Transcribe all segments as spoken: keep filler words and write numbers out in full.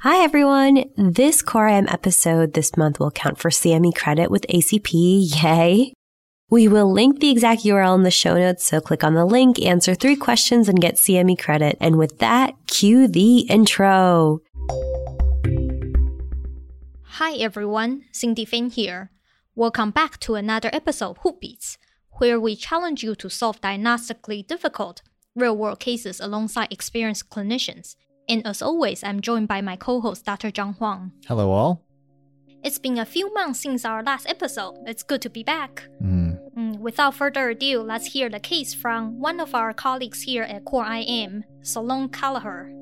Hi, everyone. This Core I M episode this month will count for C M E credit with A C P. Yay. We will link the exact U R L in the show notes, so click on the link, answer three questions, and get C M E credit. And with that, cue the intro. Hi, everyone. Cindy Finn here. Welcome back to another episode of Hoopbeats, where we challenge you to solve diagnostically difficult real-world cases alongside experienced clinicians. And as always, I'm joined by my co-host, Doctor Zhang Huang. Hello, all. It's been a few months since our last episode. It's good to be back. Mm. Mm, without further ado, let's hear the case from one of our colleagues here at Core I M, Solon Kelleher.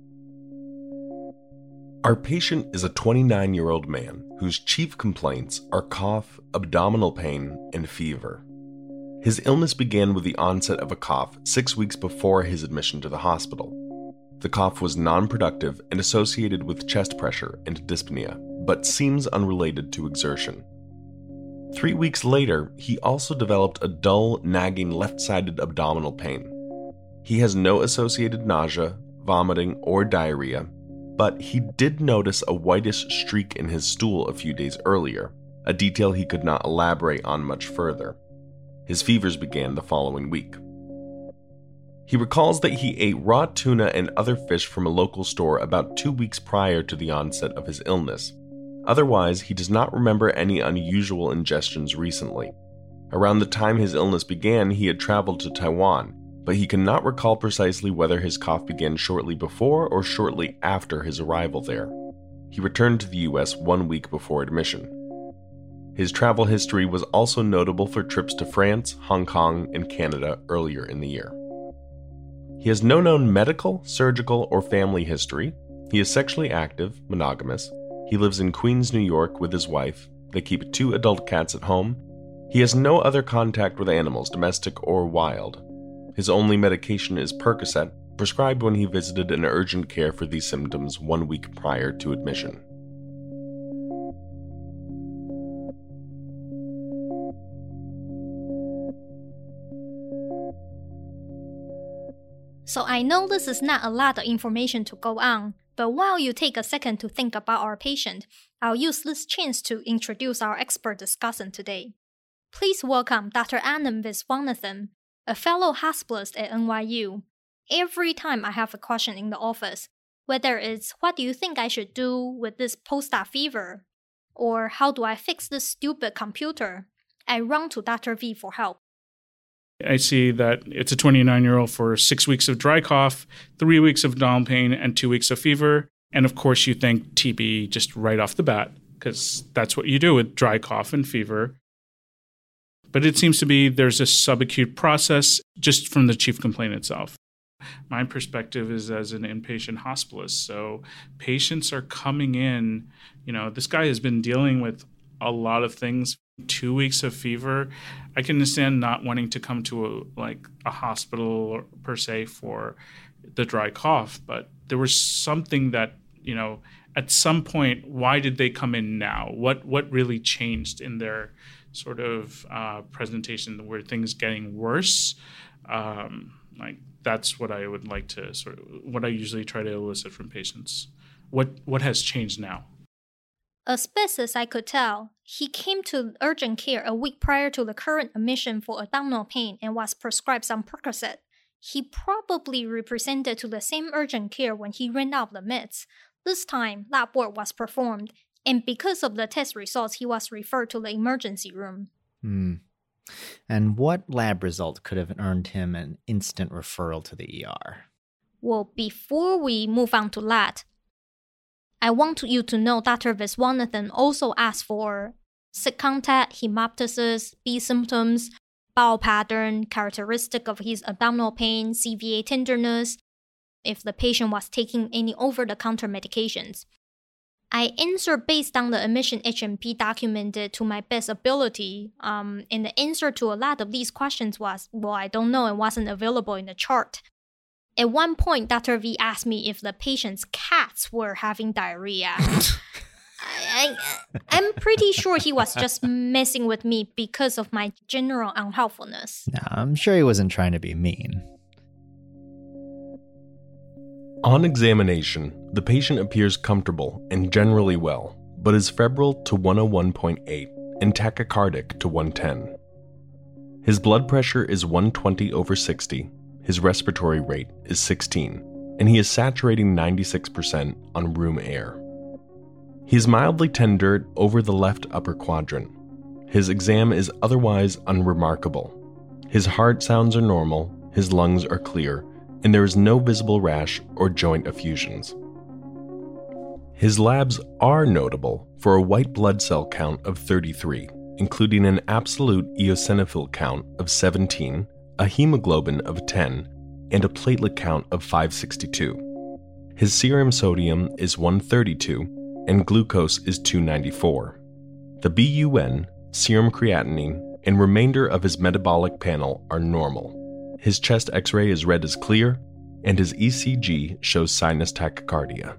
Our patient is a twenty-nine-year-old man whose chief complaints are cough, abdominal pain, and fever. His illness began with the onset of a cough six weeks before his admission to the hospital. The cough was non-productive and associated with chest pressure and dyspnea, but seems unrelated to exertion. Three weeks later, he also developed a dull, nagging left-sided abdominal pain. He has no associated nausea, vomiting, or diarrhea, but he did notice a whitish streak in his stool a few days earlier, a detail he could not elaborate on much further. His fevers began the following week. He recalls that he ate raw tuna and other fish from a local store about two weeks prior to the onset of his illness. Otherwise, he does not remember any unusual ingestions recently. Around the time his illness began, he had traveled to Taiwan, but he cannot recall precisely whether his cough began shortly before or shortly after his arrival there. He returned to the U S one week before admission. His travel history was also notable for trips to France, Hong Kong, and Canada earlier in the year. He has no known medical, surgical, or family history. He is sexually active, monogamous. He lives in Queens, New York with his wife. They keep two adult cats at home. He has no other contact with animals, domestic or wild. His only medication is Percocet, prescribed when he visited an urgent care for these symptoms one week prior to admission. So I know this is not a lot of information to go on, but while you take a second to think about our patient, I'll use this chance to introduce our expert discussant today. Please welcome Doctor Anand Viswanathan, a fellow hospitalist at N Y U. Every time I have a question in the office, whether it's what do you think I should do with this post-op fever, or how do I fix this stupid computer, I run to Doctor V for help. I see that it's a twenty-nine-year-old for six weeks of dry cough, three weeks of abdominal pain, and two weeks of fever. And of course, you think T B just right off the bat, because that's what you do with dry cough and fever. But it seems to be there's a subacute process just from the chief complaint itself. My perspective is as an inpatient hospitalist. So patients are coming in, you know, this guy has been dealing with a lot of things. Two weeks of fever. I can understand not wanting to come to a, like a hospital per se for the dry cough, but there was something that, you know, at some point, why did they come in now? What what really changed in their sort of uh, presentation? Were things getting worse? Um, like that's what I would like to sort of, what I usually try to elicit from patients. What what has changed now? As best as I could tell, he came to urgent care a week prior to the current admission for abdominal pain and was prescribed some Percocet. He probably represented to the same urgent care when he ran out of the meds. This time, lab work was performed, and because of the test results, he was referred to the emergency room. Hmm. And what lab result could have earned him an instant referral to the E R? Well, before we move on to that, I want you to know Doctor Viswanathan also asked for sick contact, hemoptysis, B symptoms, bowel pattern, characteristic of his abdominal pain, C V A tenderness, if the patient was taking any over-the-counter medications. I answered based on the admission H M P documented to my best ability, um, and the answer to a lot of these questions was, well, I don't know, it wasn't available in the chart. At one point, Doctor V asked me if the patient's cats were having diarrhea. I, I, I'm pretty sure he was just messing with me because of my general unhelpfulness. No, I'm sure he wasn't trying to be mean. On examination, the patient appears comfortable and generally well, but is febrile to one oh one point eight and tachycardic to one ten. His blood pressure is one twenty over sixty, his respiratory rate is sixteen, and he is saturating ninety-six percent on room air. He is mildly tender over the left upper quadrant. His exam is otherwise unremarkable. His heart sounds are normal, his lungs are clear, and there is no visible rash or joint effusions. His labs are notable for a white blood cell count of thirty-three, including an absolute eosinophil count of seventeen, a hemoglobin of ten, and a platelet count of five sixty-two. His serum sodium is one thirty-two, and glucose is two ninety-four. The B U N, serum creatinine, and remainder of his metabolic panel are normal. His chest X-ray is read as clear, and his E C G shows sinus tachycardia.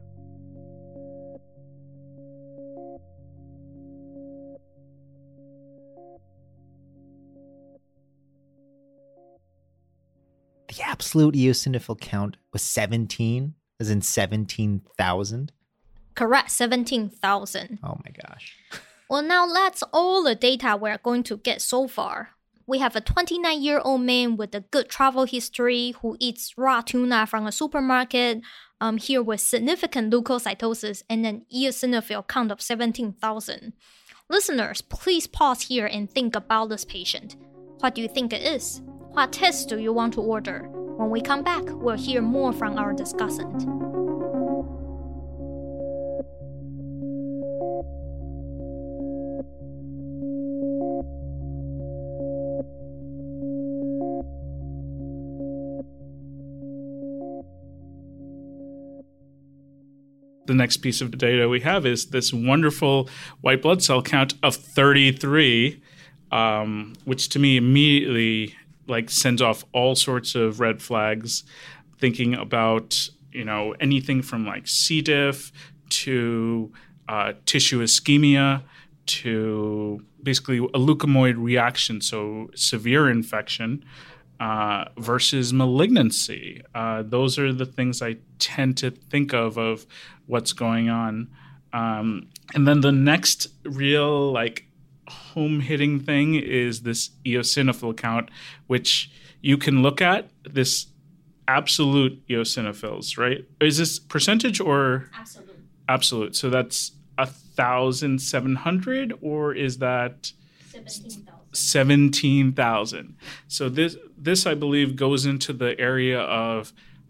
The absolute eosinophil count was seventeen, as in seventeen thousand? Correct, seventeen thousand. Oh my gosh. Well, now that's all the data we're going to get so far. We have a twenty-nine-year-old man with a good travel history who eats raw tuna from a supermarket, um, here with significant leukocytosis and an eosinophil count of seventeen thousand. Listeners, please pause here and think about this patient. What do you think it is? What test do you want to order? When we come back, we'll hear more from our discussant. The next piece of data we have is this wonderful white blood cell count of thirty-three, um, which to me immediately like sends off all sorts of red flags, thinking about, you know, anything from like C. diff to uh, tissue ischemia to basically a leukemoid reaction, so severe infection. Uh, versus malignancy. Uh, those are the things I tend to think of of what's going on. Um, and then the next real like home-hitting thing is this eosinophil count, which you can look at, this absolute eosinophils, right? Is this percentage or? Absolute. Absolute. So that's one thousand seven hundred, or is that? seventeen thousand. seventeen thousand. So this, this, I believe, goes into the area of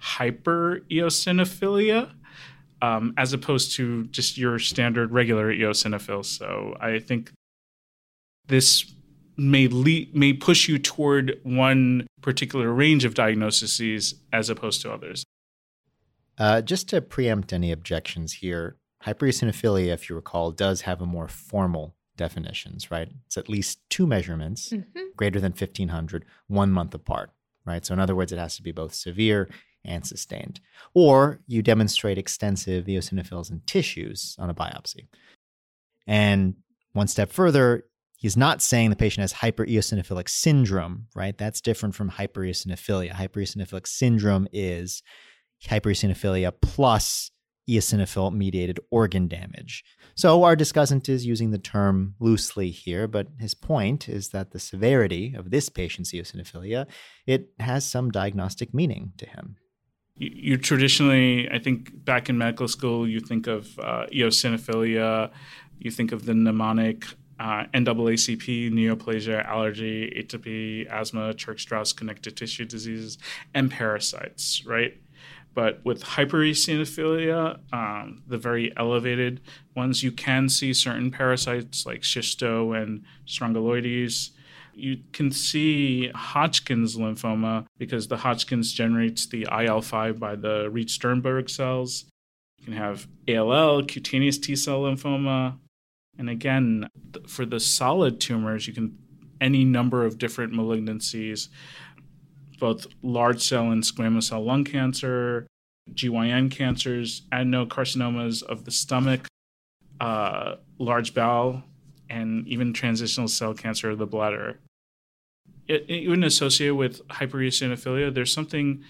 hypereosinophilia, um, as opposed to just your standard regular eosinophils. So I think this may le- may push you toward one particular range of diagnoses as opposed to others. Uh, just to preempt any objections here, hypereosinophilia, if you recall, does have a more formal definitions, right? It's at least two measurements, mm-hmm. greater than fifteen hundred, one month apart, right? So in other words, it has to be both severe and sustained. Or you demonstrate extensive eosinophils in tissues on a biopsy. And one step further, he's not saying the patient has hypereosinophilic syndrome, right? That's different from hypereosinophilia. Hypereosinophilic syndrome is hypereosinophilia plus eosinophil-mediated organ damage. So our discussant is using the term loosely here, but his point is that the severity of this patient's eosinophilia, it has some diagnostic meaning to him. You, you traditionally, I think back in medical school, you think of uh, eosinophilia, you think of the mnemonic uh, N double A C P, neoplasia, allergy, atopy, asthma, Church-Strauss connective tissue diseases, and parasites, right? But with hypereosinophilia, um, the very elevated ones, you can see certain parasites like schisto and strongyloides. You can see Hodgkin's lymphoma because the Hodgkin's generates the I L five by the Reed-Sternberg cells. You can have A L L, cutaneous T-cell lymphoma. And again, th- for the solid tumors, you can any number of different malignancies, both large cell and squamous cell lung cancer, G Y N cancers, adenocarcinomas of the stomach, uh, large bowel, and even transitional cell cancer of the bladder. It, even associated with hypereosinophilia, there's something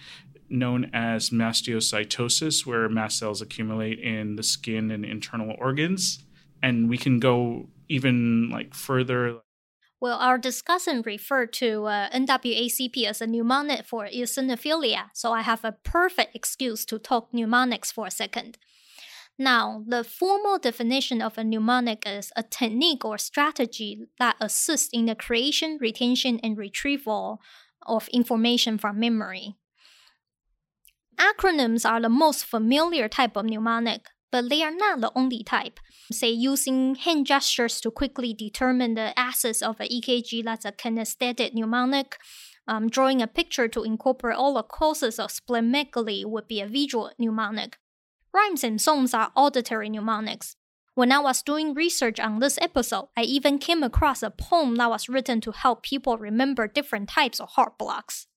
known as mastocytosis, where mast cells accumulate in the skin and internal organs. And we can go even like further. Well, our discussion referred to uh, N W A C P as a mnemonic for eosinophilia, so I have a perfect excuse to talk mnemonics for a second. Now, the formal definition of a mnemonic is a technique or strategy that assists in the creation, retention, and retrieval of information from memory. Acronyms are the most familiar type of mnemonic, but they are not the only type. Say, using hand gestures to quickly determine the axis of an E K G, that's a kinesthetic mnemonic. Um, drawing a picture to incorporate all the causes of splenomegaly would be a visual mnemonic. Rhymes and songs are auditory mnemonics. When I was doing research on this episode, I even came across a poem that was written to help people remember different types of heart blocks.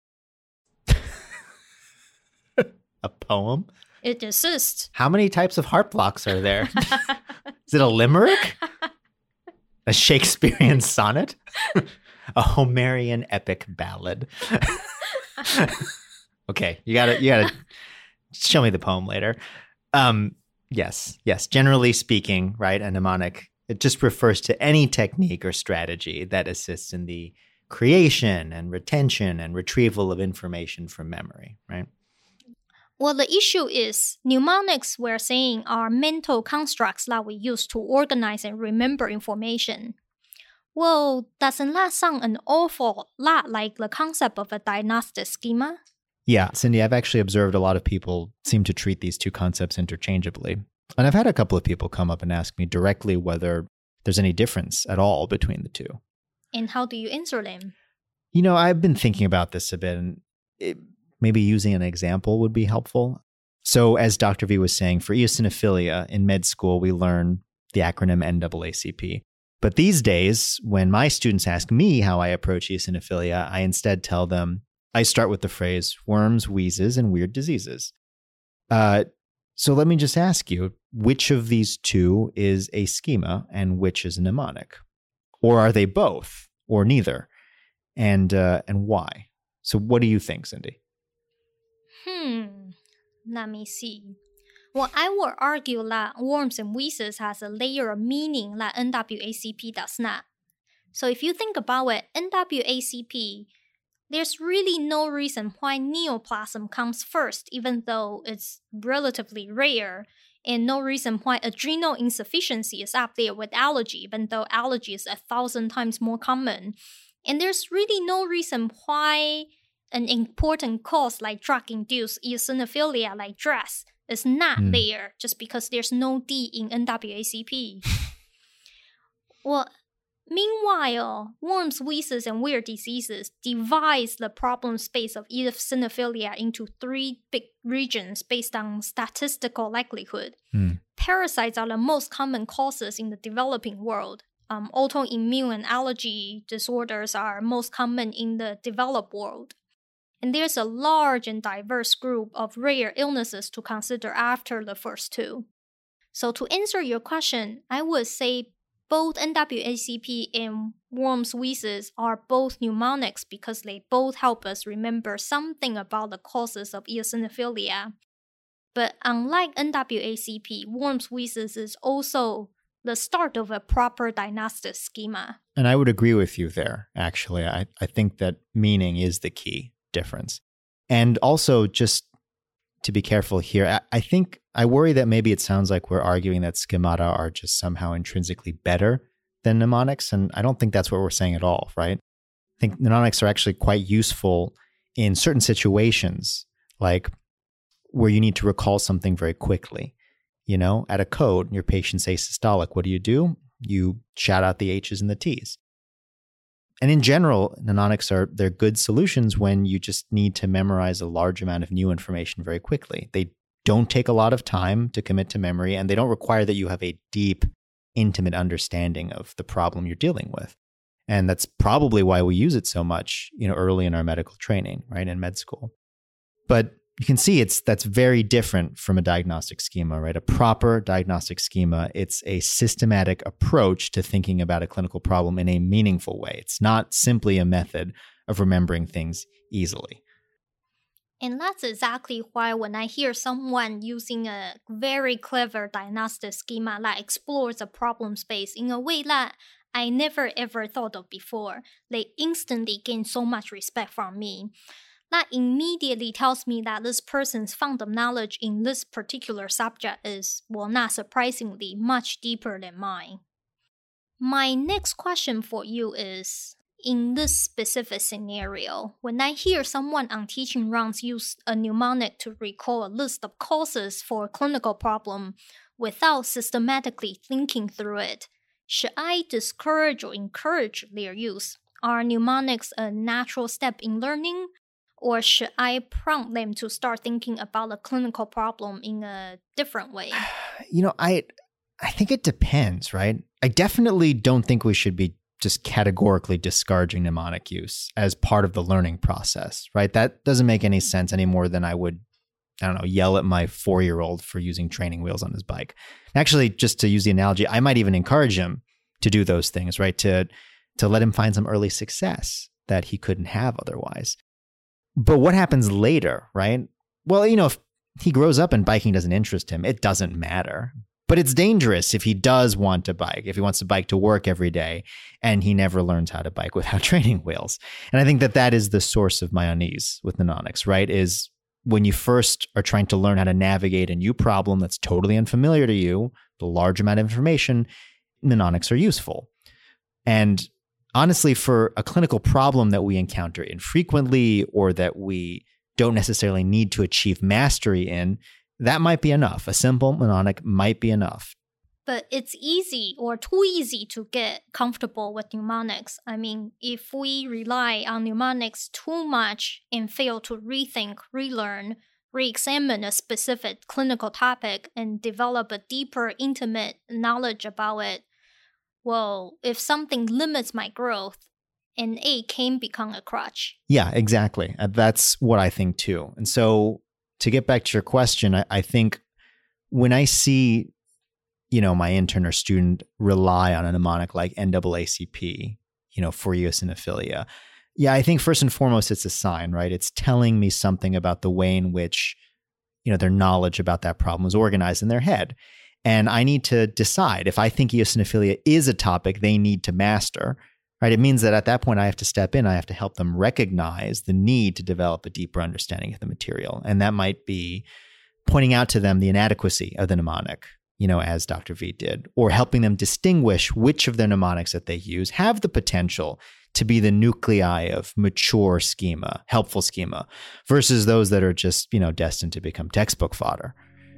A poem? It exists. How many types of heart blocks are there? Is it a limerick? A Shakespearean sonnet? A Homerian epic ballad? Okay, you gotta, you gotta show me the poem later. Um, yes, yes. Generally speaking, right, a mnemonic, it just refers to any technique or strategy that assists in the creation and retention and retrieval of information from memory, right? Well, the issue is mnemonics, we're saying, are mental constructs that we use to organize and remember information. Well, doesn't that sound an awful lot like the concept of a diagnostic schema? Yeah, Cindy, I've actually observed a lot of people seem to treat these two concepts interchangeably. And I've had a couple of people come up and ask me directly whether there's any difference at all between the two. And how do you answer them? You know, I've been thinking about this a bit, and it, maybe using an example would be helpful. So as Doctor V was saying, for eosinophilia in med school, we learn the acronym N double A C P. But these days, when my students ask me how I approach eosinophilia, I instead tell them, I start with the phrase worms, wheezes, and weird diseases. Uh, so let me just ask you, which of these two is a schema and which is a mnemonic? Or are they both, or neither? And uh, and why? So what do you think, Cindy? Hmm, let me see. Well, I would argue that worms and wheezes has a layer of meaning that N W A C P does not. So if you think about it, N W A C P, there's really no reason why neoplasm comes first, even though it's relatively rare, and no reason why adrenal insufficiency is up there with allergy, even though allergy is a thousand times more common. And there's really no reason why an important cause like drug-induced eosinophilia like D R E S is not mm. there just because there's no D in N W A C P. Well, meanwhile, worms, wheezes, and weird diseases divide the problem space of eosinophilia into three big regions based on statistical likelihood. Mm. Parasites are the most common causes in the developing world. Um, autoimmune and allergy disorders are most common in the developed world. And there's a large and diverse group of rare illnesses to consider after the first two. So to answer your question, I would say both N W A C P and worms, wheezes are both mnemonics because they both help us remember something about the causes of eosinophilia. But unlike N W A C P, worms, wheezes is also the start of a proper diagnostic schema. And I would agree with you there, actually. I, I think that meaning is the key difference. And also, just to be careful here, I, I think I worry that maybe it sounds like we're arguing that schemata are just somehow intrinsically better than mnemonics, and I don't think that's what we're saying at all, right? I think mnemonics are actually quite useful in certain situations, like where you need to recall something very quickly. You know, at a code, your patient's asystolic. What do you do? You shout out the H's and the T's. And in general, mnemonics are they're good solutions when you just need to memorize a large amount of new information very quickly. They don't take a lot of time to commit to memory, and they don't require that you have a deep, intimate understanding of the problem you're dealing with. And that's probably why we use it so much, you know, early in our medical training, right, in med school. But you can see it's that's very different from a diagnostic schema, right? A proper diagnostic schema, it's a systematic approach to thinking about a clinical problem in a meaningful way. It's not simply a method of remembering things easily. And that's exactly why when I hear someone using a very clever diagnostic schema that explores a problem space in a way that I never ever thought of before, they instantly gain so much respect from me. That immediately tells me that this person's fund of knowledge in this particular subject is, well, not surprisingly, much deeper than mine. My next question for you is, in this specific scenario, when I hear someone on teaching rounds use a mnemonic to recall a list of causes for a clinical problem without systematically thinking through it, should I discourage or encourage their use? Are mnemonics a natural step in learning? Or should I prompt them to start thinking about a clinical problem in a different way? You know, I I think it depends, right? I definitely don't think we should be just categorically discouraging mnemonic use as part of the learning process, right? That doesn't make any sense any more than I would, I don't know, yell at my four-year-old for using training wheels on his bike. Actually, just to use the analogy, I might even encourage him to do those things, right? To, to let him find some early success that he couldn't have otherwise. But what happens later, right? Well, you know, if he grows up and biking doesn't interest him, it doesn't matter. But it's dangerous if he does want to bike, if he wants to bike to work every day and he never learns how to bike without training wheels. And I think that that is the source of my unease with mnemonics, right? Is when you first are trying to learn how to navigate a new problem that's totally unfamiliar to you, the large amount of information, mnemonics are useful. And honestly, for a clinical problem that we encounter infrequently or that we don't necessarily need to achieve mastery in, that might be enough. A simple mnemonic might be enough. But it's easy or too easy to get comfortable with mnemonics. I mean, if we rely on mnemonics too much and fail to rethink, relearn, re-examine a specific clinical topic and develop a deeper, intimate knowledge about it, well, if something limits my growth, an aid can become a crutch. Yeah, exactly. That's what I think too. And so to get back to your question, I, I think when I see, you know, my intern or student rely on a mnemonic like N double A C P, you know, for eosinophilia, yeah, I think first and foremost, it's a sign, right? It's telling me something about the way in which, you know, their knowledge about that problem is organized in their head. And I need to decide if I think eosinophilia is a topic they need to master, right? It means that at that point, I have to step in. I have to help them recognize the need to develop a deeper understanding of the material. And that might be pointing out to them the inadequacy of the mnemonic, you know, as Doctor V did, or helping them distinguish which of the mnemonics that they use have the potential to be the nuclei of mature schema, helpful schema, versus those that are just, you know, destined to become textbook fodder.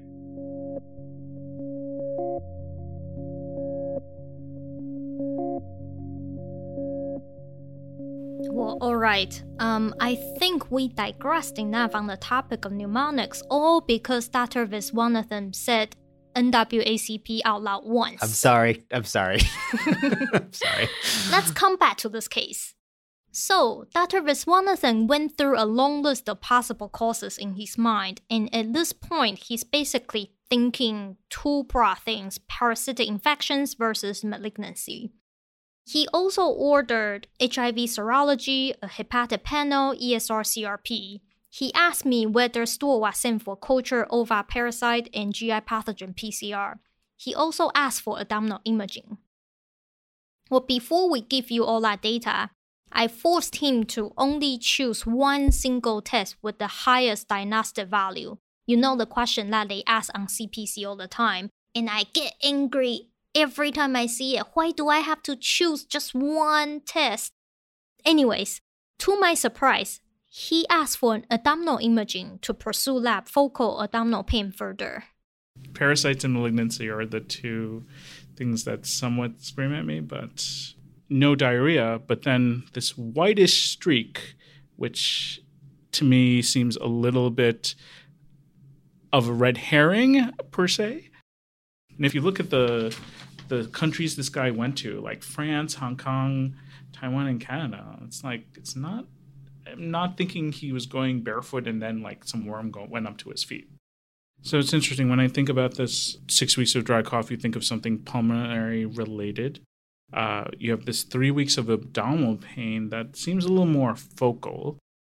Well, all right. Um, I think we digressed enough on the topic of mnemonics, all because Doctor Viswanathan said N double A C P out loud once. I'm sorry. I'm sorry. I'm sorry. Let's come back to this case. So, Doctor Viswanathan went through a long list of possible causes in his mind, and at this point, he's basically thinking two broad things: parasitic infections versus malignancy. He also ordered H I V serology, a hepatic panel, E S R C R P. He asked me whether stool was sent for culture, oviparasite, and G I pathogen P C R. He also asked for abdominal imaging. Well, before we give you all that data, I forced him to only choose one single test with the highest diagnostic value. You know the question that they ask on C P C all the time, and I get angry every time I see it. Why do I have to choose just one test? Anyways, to my surprise, he asked for an abdominal imaging to pursue lab focal abdominal pain further. Parasites and malignancy are the two things that somewhat scream at me, but no diarrhea, but then this whitish streak, which to me seems a little bit of a red herring per se. And if you look at the the countries this guy went to, like France, Hong Kong, Taiwan, and Canada, it's like, it's not, I'm not thinking he was going barefoot and then like some worm go, went up to his feet. So it's interesting, when I think about this six weeks of dry cough, you think of something pulmonary related. Uh, you have this three weeks of abdominal pain that seems a little more focal.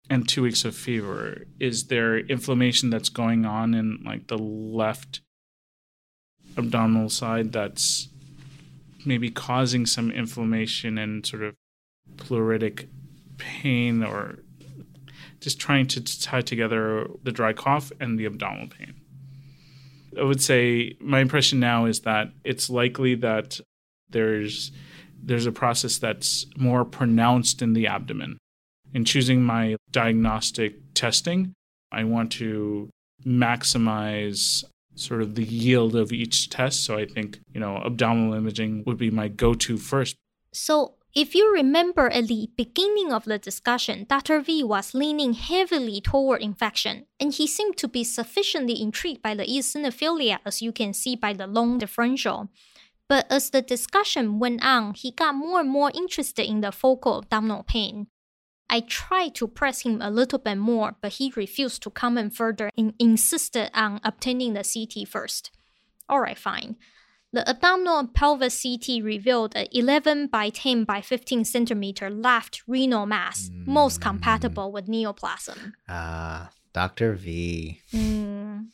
and two weeks of fever. Is there inflammation that's going on in like the left abdominal side that's maybe causing some inflammation and sort of pleuritic pain, or just trying to tie together the dry cough and the abdominal pain? I would say my impression now is that it's likely that there's there's a process that's more pronounced in the abdomen. In choosing my diagnostic testing, I want to maximize sort of the yield of each test. So I think, you know, abdominal imaging would be my go-to first. So if you remember at the beginning of the discussion, Doctor V was leaning heavily toward infection, and he seemed to be sufficiently intrigued by the eosinophilia, as you can see by the long differential. But as the discussion went on, he got more and more interested in the focal abdominal pain. I tried to press him a little bit more, but he refused to comment further and insisted on obtaining the C T first. Alright, fine. The abdominal and pelvis C T revealed an eleven by ten by fifteen centimeter left renal mass, mm. most compatible with neoplasm. Ah, uh, Doctor V. Mm.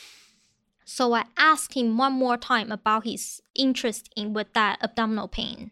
So I asked him one more time about his interest in with that abdominal pain.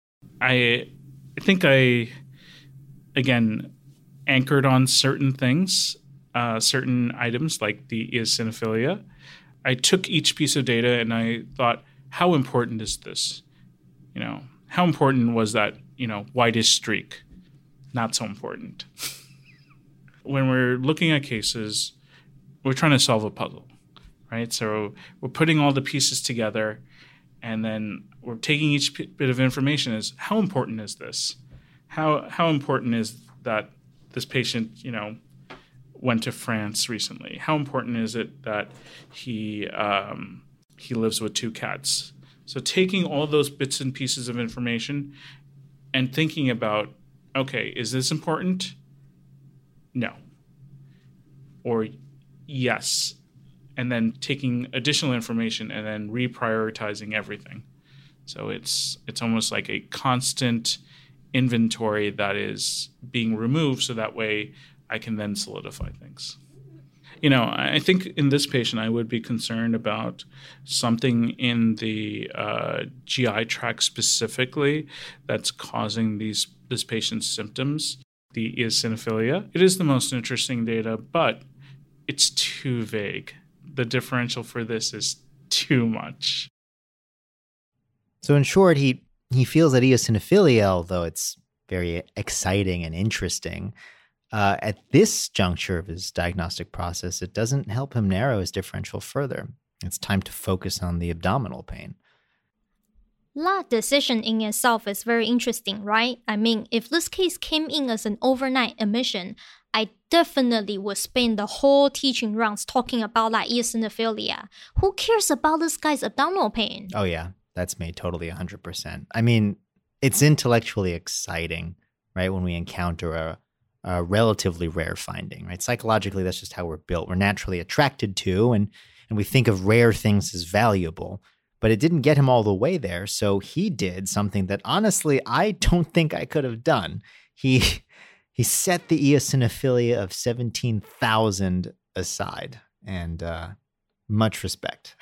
I think I, again, anchored on certain things, uh, certain items like the eosinophilia. I took each piece of data and I thought, how important is this? You know, how important was that, you know, whitish streak? Not so important. When we're looking at cases, we're trying to solve a puzzle, right? So we're putting all the pieces together, and then we're taking each p- bit of information as, how important is this? How how important is that this patient, you know, went to France recently? How important is it that he um, he lives with two cats? So taking all those bits and pieces of information and thinking about, okay, is this important? No. Or yes. And then taking additional information and then reprioritizing everything. So it's it's almost like a constant inventory that is being removed, so that way I can then solidify things. You know, I think in this patient, I would be concerned about something in the uh, G I tract specifically that's causing these this patient's symptoms, the eosinophilia. It is the most interesting data, but it's too vague. The differential for this is too much. So in short, he, he feels that eosinophilia, although it's very exciting and interesting, Uh, at this juncture of his diagnostic process, it doesn't help him narrow his differential further. It's time to focus on the abdominal pain. That decision in itself is very interesting, right? I mean, if this case came in as an overnight admission, I definitely would spend the whole teaching rounds talking about that eosinophilia. Who cares about this guy's abdominal pain? Oh yeah, that's me totally one hundred percent. I mean, it's intellectually exciting, right, when we encounter a a relatively rare finding, right? Psychologically, that's just how we're built. We're naturally attracted to, and and we think of rare things as valuable. But it didn't get him all the way there, so he did something that honestly I don't think I could have done. He he set the eosinophilia of seventeen thousand aside, and uh, much respect.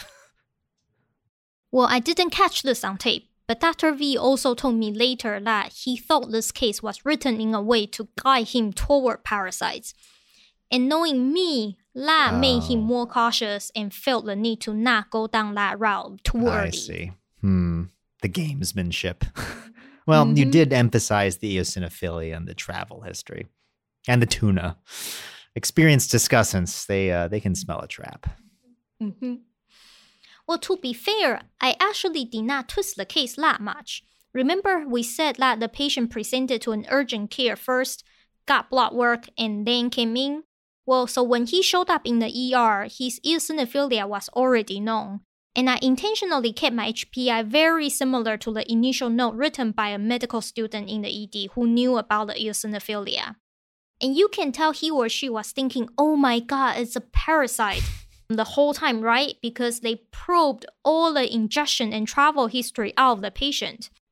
Well, I didn't catch this on tape. But Doctor V also told me later that he thought this case was written in a way to guide him toward parasites. And knowing me, that oh. made him more cautious and felt the need to not go down that route too early. I see. Hmm. The gamesmanship. Well, mm-hmm. You did emphasize the eosinophilia and the travel history. And the tuna. Experienced discussants, they, uh, they can smell a trap. Mm-hmm. Well, to be fair, I actually did not twist the case that much. Remember, we said that the patient presented to an urgent care first, got blood work, and then came in? Well, so when he showed up in the E R, his eosinophilia was already known. And I intentionally kept my H P I very similar to the initial note written by a medical student in the E D who knew about the eosinophilia. And you can tell he or she was thinking, oh my god, it's a parasite. The whole time, right? Because they probed all the ingestion and travel history out of the patient.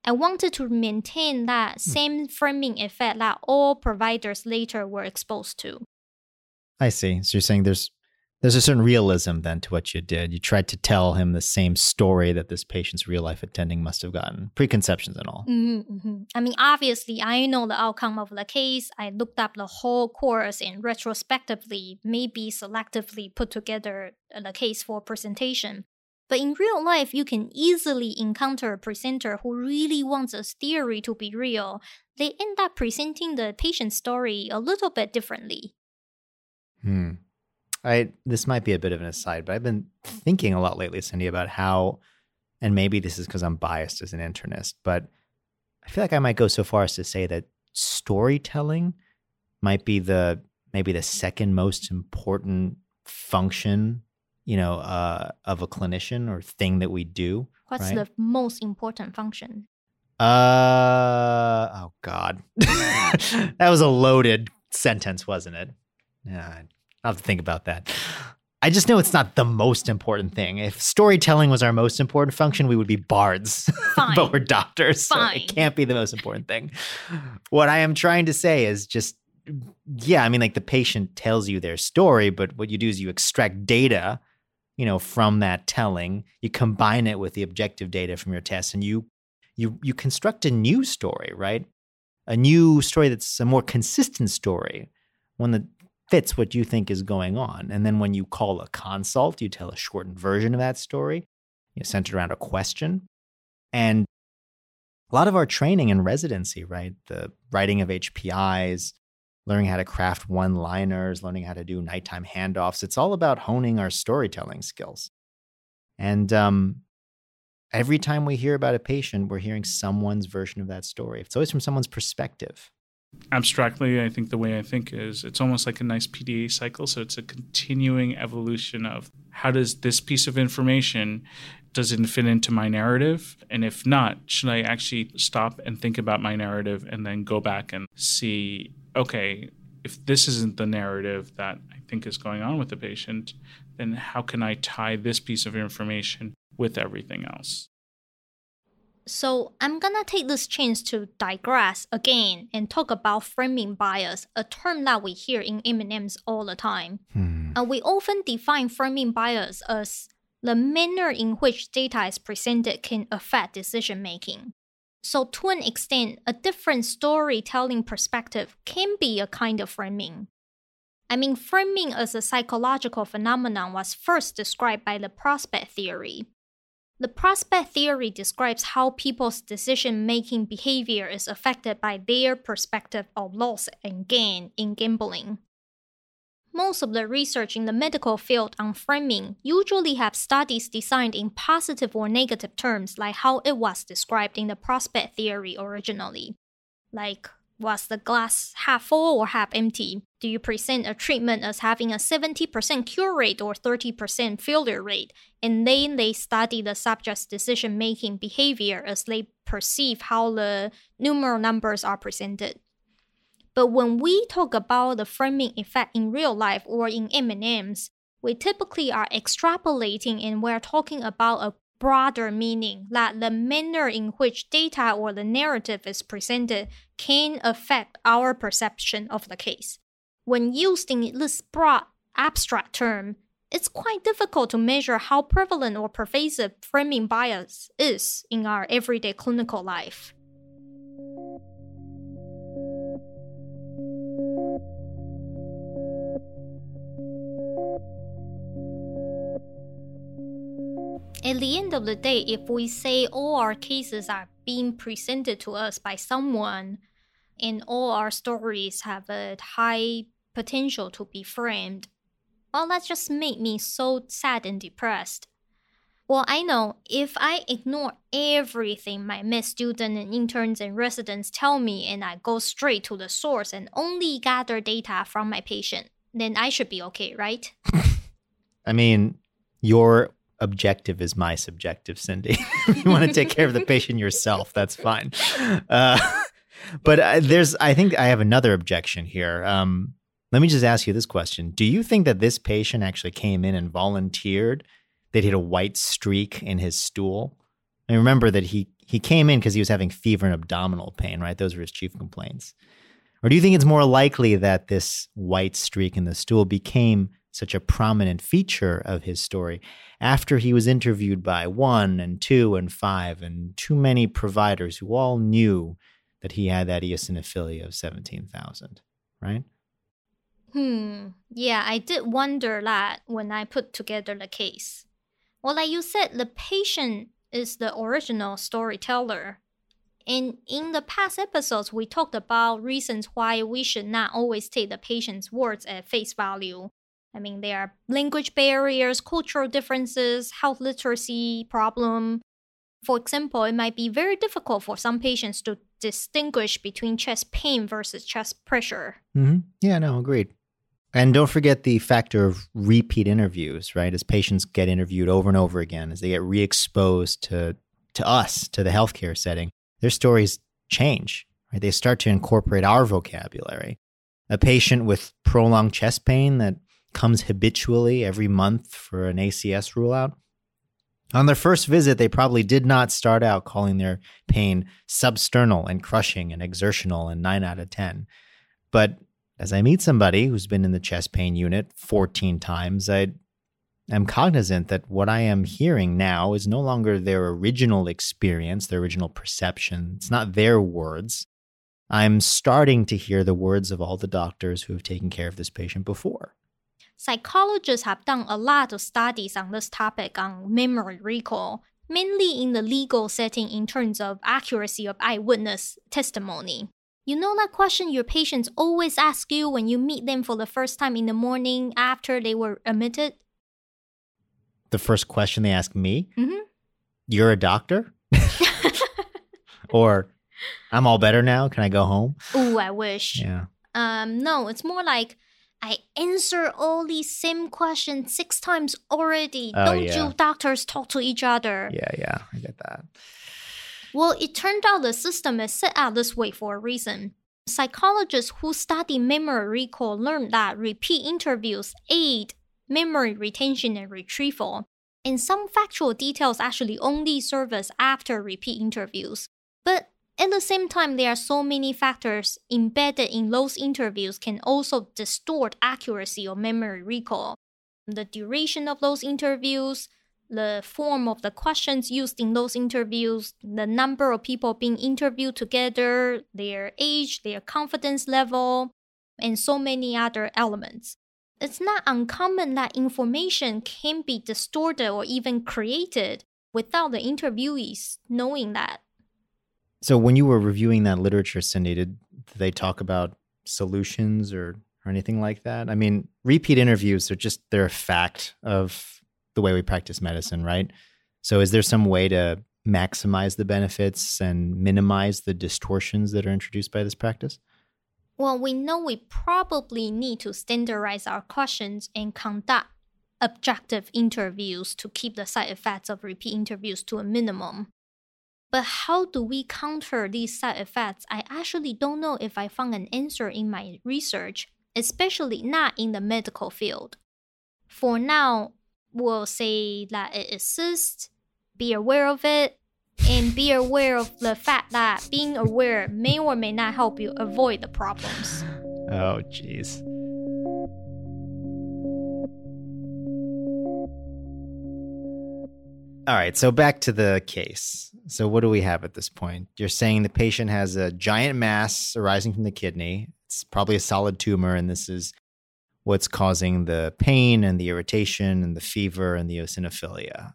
I wanted to maintain that same framing effect that all providers later were exposed to. I see. So you're saying there's there's a certain realism then to what you did. You tried to tell him the same story that this patient's real life attending must have gotten, preconceptions and all. Mm-hmm, mm-hmm. I mean, obviously, I know the outcome of the case. I looked up the whole course and retrospectively, maybe selectively put together the case for presentation. But in real life, you can easily encounter a presenter who really wants a theory to be real. They end up presenting the patient's story a little bit differently. Hmm. I, this might be a bit of an aside, but I've been thinking a lot lately, Cindy, about how, and maybe this is because I'm biased as an internist, but I feel like I might go so far as to say that storytelling might be the maybe the second most important function, you know, uh, of a clinician or thing that we do. What's right? the most important function? Uh, oh God. That was a loaded sentence, wasn't it? Yeah, I'll have to think about that. I just know it's not the most important thing. If storytelling was our most important function, we would be bards. Fine. But we're doctors, Fine. so it can't be the most important thing. What I am trying to say is just, yeah, I mean, like the patient tells you their story, but what you do is you extract data, you know, from that telling, you combine it with the objective data from your test, and you you you construct a new story, right? A new story that's a more consistent story, one that fits what you think is going on. And then when you call a consult, you tell a shortened version of that story, you know, centered around a question. And a lot of our training in residency, right? The writing of H P Is, learning how to craft one-liners, learning how to do nighttime handoffs. It's all about honing our storytelling skills. And um, every time we hear about a patient, we're hearing someone's version of that story. It's always from someone's perspective. Abstractly, I think the way I think is it's almost like a nice P D A cycle. So it's a continuing evolution of how does this piece of information, does it fit into my narrative? And if not, should I actually stop and think about my narrative and then go back and see, okay, if this isn't the narrative that I think is going on with the patient, then how can I tie this piece of information with everything else? So I'm gonna take this chance to digress again and talk about framing bias, a term that we hear in M and Ms all the time. Hmm. Uh, we often define framing bias as the manner in which data is presented can affect decision making. So to an extent, a different storytelling perspective can be a kind of framing. I mean, framing as a psychological phenomenon was first described by the prospect theory. The prospect theory describes how people's decision-making behavior is affected by their perspective of loss and gain in gambling. Most of the research in the medical field on framing usually have studies designed in positive or negative terms, like how it was described in the prospect theory originally. Like, was the glass half full or half empty? Do you present a treatment as having a seventy percent cure rate or thirty percent failure rate? And then they study the subject's decision-making behavior as they perceive how the numeral numbers are presented. But when we talk about the framing effect in real life or in M and Ms, we typically are extrapolating and we're talking about a broader meaning that the manner in which data or the narrative is presented can affect our perception of the case. When used in this broad, abstract term, it's quite difficult to measure how prevalent or pervasive framing bias is in our everyday clinical life. At the end of the day, if we say all our cases are being presented to us by someone and all our stories have a high potential to be framed, well, that just made me so sad and depressed. Well, I know if I ignore everything my med students and interns and residents tell me and I go straight to the source and only gather data from my patient, then I should be okay, right? I mean, your objective is my subjective, Cindy. If you want to take care of the patient yourself, that's fine. Uh, but uh, there's, I think I have another objection here. Um, let me just ask you this question. Do you think that this patient actually came in and volunteered that he had a white streak in his stool? And remember that he, he came in because he was having fever and abdominal pain, right? Those were his chief complaints. Or do you think it's more likely that this white streak in the stool became such a prominent feature of his story after he was interviewed by one and two and five and too many providers who all knew that he had that eosinophilia of seventeen thousand, right? Hmm. Yeah, I did wonder that when I put together the case. Well, like you said, the patient is the original storyteller. And in the past episodes, we talked about reasons why we should not always take the patient's words at face value. I mean, there are language barriers, cultural differences, health literacy problem. For example, it might be very difficult for some patients to distinguish between chest pain versus chest pressure. Mm-hmm. Yeah, no, agreed. And don't forget the factor of repeat interviews, right? As patients get interviewed over and over again, as they get re-exposed to, to us, to the healthcare setting, their stories change, right? They start to incorporate our vocabulary. A patient with prolonged chest pain that comes habitually every month for an A C S rule out. On their first visit, they probably did not start out calling their pain substernal and crushing and exertional and nine out of ten. But as I meet somebody who's been in the chest pain unit fourteen times, I am cognizant that what I am hearing now is no longer their original experience, their original perception. It's not their words. I'm starting to hear the words of all the doctors who have taken care of this patient before. Psychologists have done a lot of studies on this topic on memory recall, mainly in the legal setting in terms of accuracy of eyewitness testimony. You know that question your patients always ask you when you meet them for the first time in the morning after they were admitted? The first question they ask me? Mm-hmm. You're a doctor? Or, I'm all better now, can I go home? Ooh, I wish. Yeah. Um, no, it's more like, I answer all these same questions six times already. Oh, Don't yeah. you doctors talk to each other? Yeah, yeah, I get that. Well, it turned out the system is set out this way for a reason. Psychologists who study memory recall learned that repeat interviews aid memory retention and retrieval, and some factual details actually only surface after repeat interviews. But at the same time, there are so many factors embedded in those interviews can also distort accuracy of memory recall. The duration of those interviews, the form of the questions used in those interviews, the number of people being interviewed together, their age, their confidence level, and so many other elements. It's not uncommon that information can be distorted or even created without the interviewees knowing that. So when you were reviewing that literature, Cindy, did, did they talk about solutions or, or anything like that? I mean, repeat interviews are just, they're a fact of the way we practice medicine, right? So is there some way to maximize the benefits and minimize the distortions that are introduced by this practice? Well, we know we probably need to standardize our questions and conduct objective interviews to keep the side effects of repeat interviews to a minimum. But how do we counter these side effects? I actually don't know if I found an answer in my research, especially not in the medical field. For now, we'll say that it exists, be aware of it, and be aware of the fact that being aware may or may not help you avoid the problems. Oh, jeez. All right, so back to the case. So what do we have at this point? You're saying the patient has a giant mass arising from the kidney. It's probably a solid tumor, and this is what's causing the pain and the irritation and the fever and the eosinophilia.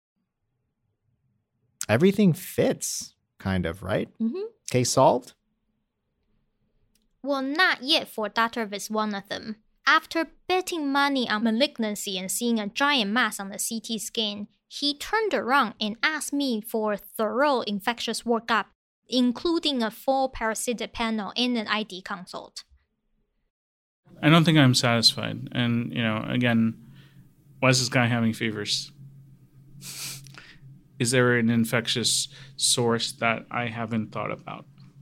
Everything fits, kind of, right? Mm-hmm. Case solved? Well, not yet for Doctor Viswanathan. After betting money on malignancy and seeing a giant mass on the C T scan, he turned around and asked me for a thorough infectious workup, including a full parasitic panel and an I D consult. I don't think I'm satisfied. And, you know, again, why is this guy having fevers? Is there an infectious source that I haven't thought about?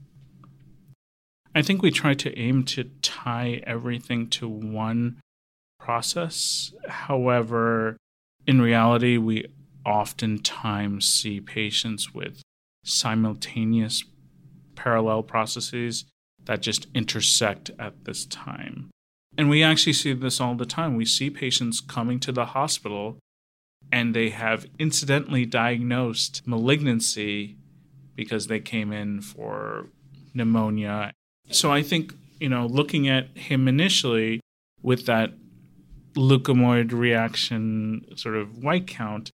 I think we try to aim to tie everything to one process. However, in reality, we oftentimes see patients with simultaneous parallel processes that just intersect at this time. And we actually see this all the time. We see patients coming to the hospital and they have incidentally diagnosed malignancy because they came in for pneumonia. So I think, you know, looking at him initially with that leukemoid reaction sort of white count,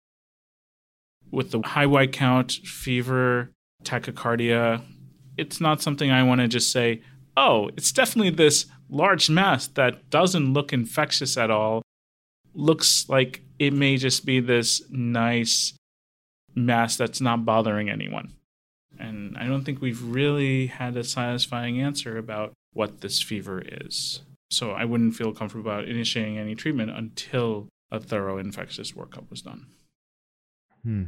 with the high white count, fever, tachycardia, it's not something I want to just say, oh, it's definitely this large mass that doesn't look infectious at all. Looks like it may just be this nice mass that's not bothering anyone. And I don't think we've really had a satisfying answer about what this fever is. So I wouldn't feel comfortable about initiating any treatment until a thorough infectious workup was done. Hmm.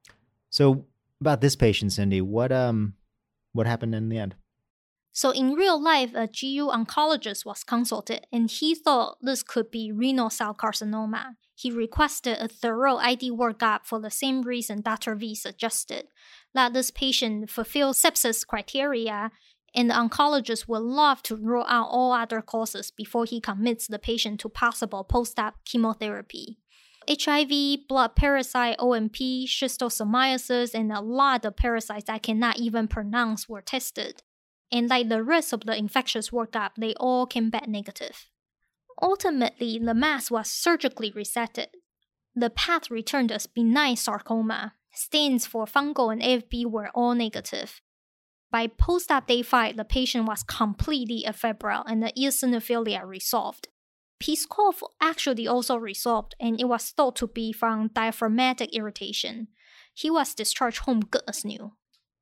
So about this patient, Cindy, what um what happened in the end? So in real life, a G U oncologist was consulted, and he thought this could be renal cell carcinoma. He requested a thorough I D workup for the same reason Doctor V suggested, that this patient fulfills sepsis criteria, and the oncologist would love to rule out all other causes before he commits the patient to possible post-op chemotherapy. H I V, blood parasite, O M P, schistosomiasis, and a lot of parasites I cannot even pronounce were tested. And like the rest of the infectious workup, they all came back negative. Ultimately, the mass was surgically resetted. The path returned as benign sarcoma. Stains for fungal and A F B were all negative. By post-op day five, the patient was completely afebrile and the eosinophilia resolved. His cough actually also resolved, and it was thought to be from diaphragmatic irritation. He was discharged home good as new.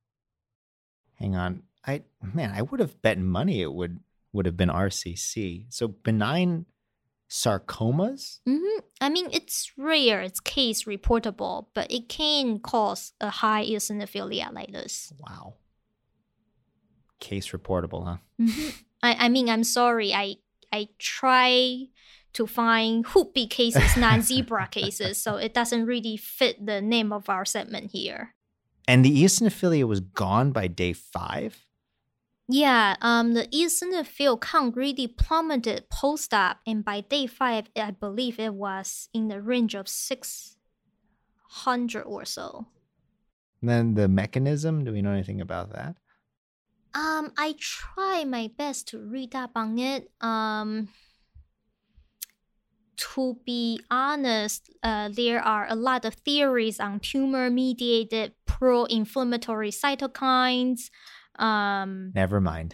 Hang on. I man, I would have bet money it would would have been R C C. So benign sarcomas? Mm-hmm. I mean, it's rare, it's case reportable, but it can cause a high eosinophilia like this. Wow. Case reportable, huh? Mm-hmm. I, I mean, I'm sorry. I I try to find whoopee cases, not zebra cases, so it doesn't really fit the name of our segment here. And the eosinophilia was gone by day five? Yeah, um, the eosinophil count really plummeted post-op, and by day five, I believe it was in the range of six hundred or so. And then the mechanism, do we know anything about that? Um, I try my best to read up on it. Um, to be honest, uh, there are a lot of theories on tumor-mediated pro-inflammatory cytokines. Um, Never mind.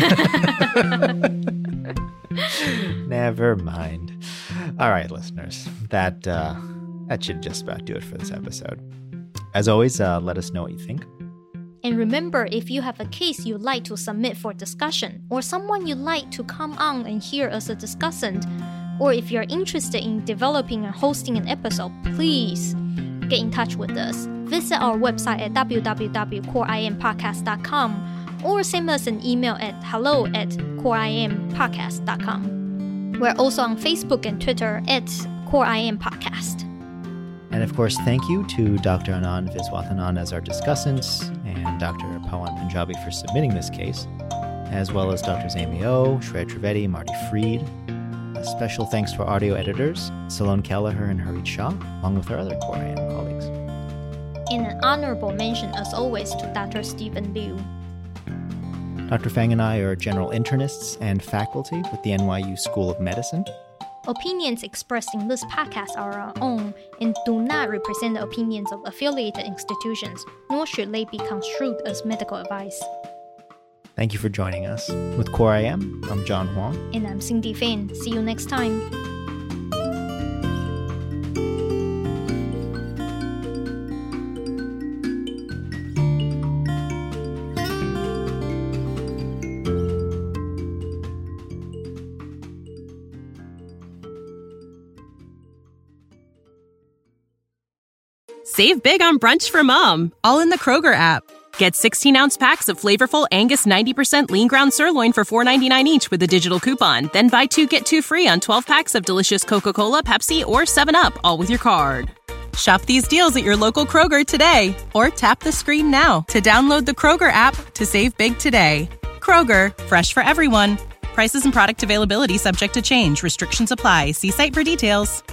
Never mind. All right, listeners, that uh, that should just about do it for this episode. As always, uh, let us know what you think. And remember, if you have a case you'd like to submit for discussion, or someone you'd like to come on and hear as a discussant, or if you're interested in developing and hosting an episode, please get in touch with us. Visit our website at w w w dot core i m podcast dot com or send us an email at hello at core i m podcast dot com. We're also on Facebook and Twitter at core i m podcast. And of course, thank you to Doctor Anand Viswanathan as our discussants and Doctor Pawan Punjabi for submitting this case, as well as Doctors Amy O, Shreya Trivedi, Marty Freed. A special thanks to our audio editors, Salone Kelleher and Harit Shah, along with our other Core I M colleagues. And an honorable mention, as always, to Doctor Stephen Liu. Doctor Fang and I are general internists and faculty with the N Y U School of Medicine. Opinions expressed in this podcast are our own and do not represent the opinions of affiliated institutions, nor should they be construed as medical advice. Thank you for joining us. With Core I M, I'm John Huang. And I'm Cindy Fan. See you next time. Save big on brunch for mom, all in the Kroger app. Get sixteen-ounce packs of flavorful Angus ninety percent lean ground sirloin for four ninety-nine each with a digital coupon. Then buy two, get two free on twelve packs of delicious Coca-Cola, Pepsi, or seven up, all with your card. Shop these deals at your local Kroger today, or tap the screen now to download the Kroger app to save big today. Kroger, fresh for everyone. Prices and product availability subject to change. Restrictions apply. See site for details.